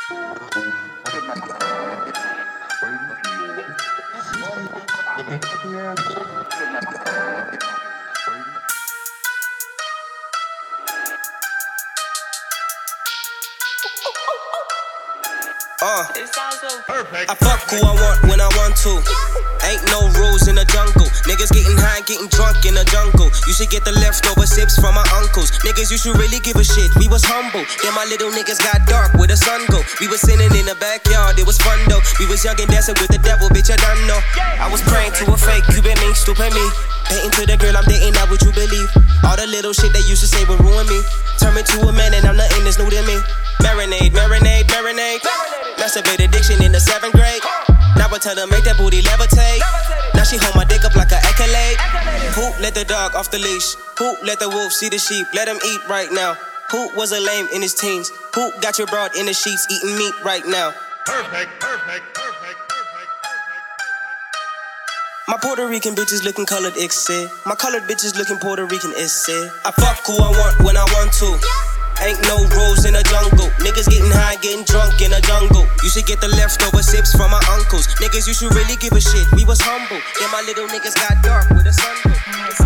It sounds so perfect. I fuck who I want when I want to. Ain't no rules in the jungle. Niggas getting high, getting drunk in the jungle. You should get the leftover sips from my uncles. Niggas, you should really give a shit. We was humble. Then my little niggas got dark where the sun go. We was sitting in the backyard, it was fun though. We was young and dancing with the devil, bitch, I done know. I was praying to a fake Cuban link, stupid me. Painting to the girl I'm dating, not what you believe. All the little shit they used to say would ruin me. Turn me to a man and I'm nothing that's new to me. Marinade, marinade, marinade. Masturbate addiction in the 7th grade. Now I tell her make that booty levitate. Now she hold my dick up like an accolade. Who let the dog off the leash? Who let the wolf see the sheep? Let him eat right now. Who was a lame in his teens? Who got your broad in the sheets eating meat right now? Perfect, perfect, perfect, perfect, perfect. My Puerto Rican bitches looking colored, it said. My colored bitches looking Puerto Rican, it said. I fuck who I want when I want to. Ain't no rules in the jungle. Niggas getting high, getting drunk in the jungle. You should get the leftover sips from my uncles. Niggas, you should really give a shit. We was humble. Then my little niggas got dark with the sun go.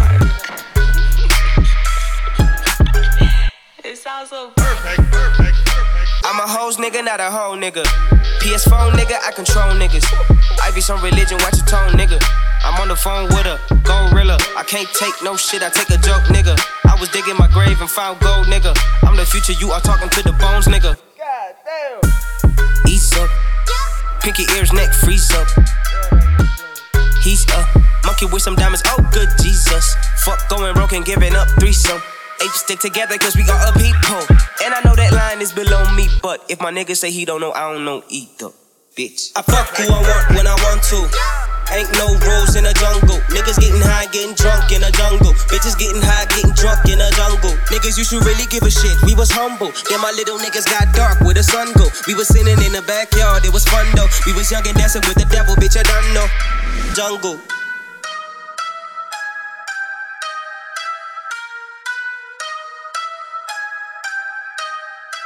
It sounds so perfect, perfect, perfect. I'm a hoes nigga, not a hoe nigga. PS4 nigga, I control niggas. I be some religion, watch your tone nigga. I'm on the phone with a gorilla. I can't take no shit, I take a joke nigga. I was digging my grave and found gold nigga. I'm the future, you are talking to the bones nigga. God damn. Ease up, pinky ears, neck freeze up. He's a monkey with some diamonds, oh good Jesus. Fuck going broke and giving up threesome. Apes stick together cause we got a people. And I know that line is below me, but if my nigga say he don't know, I don't know either. Bitch, I fuck who I want when I want to. Ain't no rules in the jungle. Niggas getting high, getting drunk in the jungle. Bitches getting high, getting drunk in the jungle. Niggas, you should really give a shit. We was humble. Then my little niggas got dark where the sun go. We was sitting in the backyard, it was fun though. We was young and dancing with the devil, bitch, I done know. Jungle.